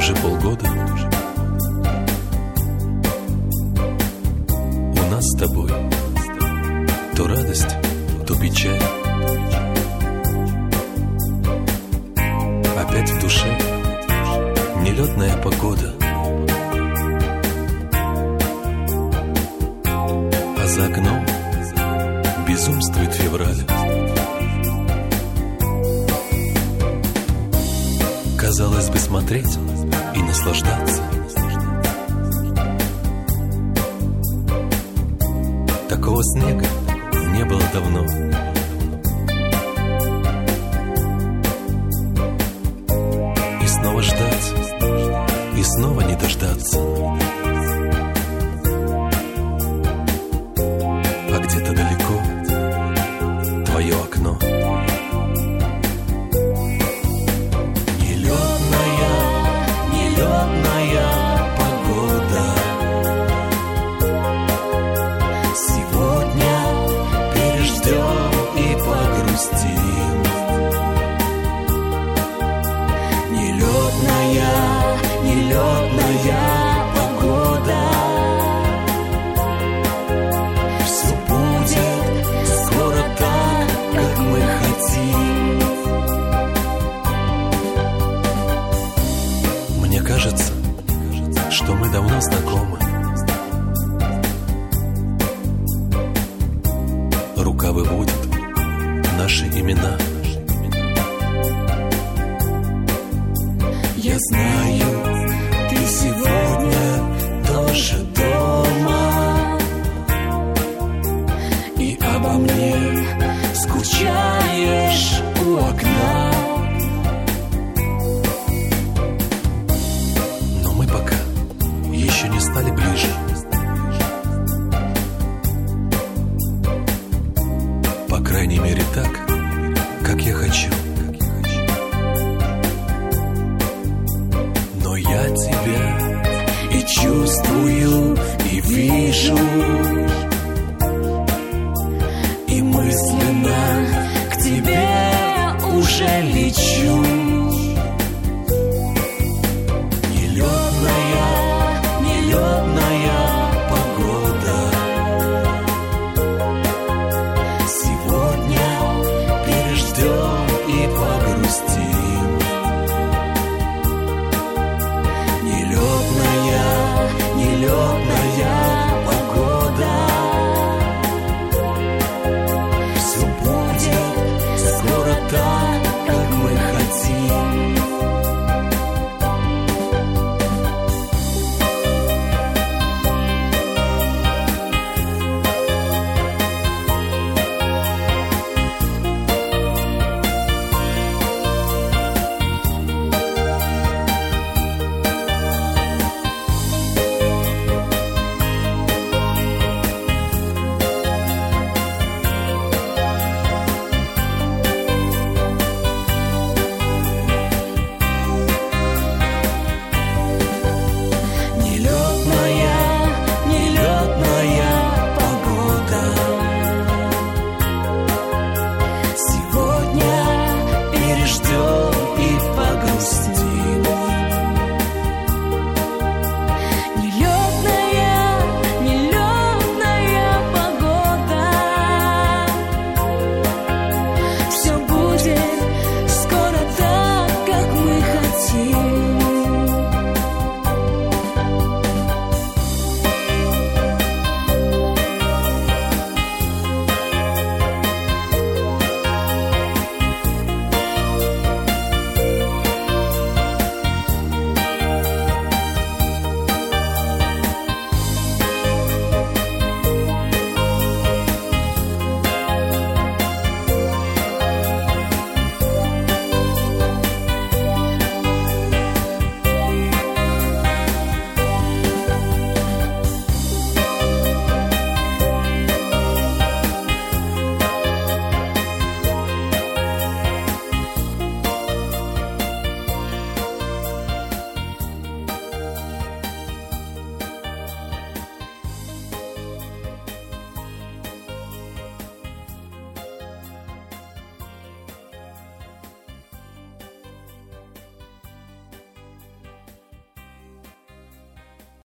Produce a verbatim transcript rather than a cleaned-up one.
уже полгода у нас с тобой то радость, то печаль. Опять в душе нелетная погода, а за окном безумствует февраль. Казалось бы, смотреть и наслаждаться. Такого снега не было давно. И снова ждать, и снова не дождаться. А где-то далеко твое окно. Нелетная погода. Все будет скоро так, как мы хотим. Мне кажется, что мы давно знакомы. Рука выводит наши имена. Я знаю, ты сегодня тоже дома, и обо мне скучаешь у окна. Но мы пока еще не стали ближе. По крайней мере так, как я хочу. Я тебя и чувствую, и вижу, и мысленно к тебе уже лечу.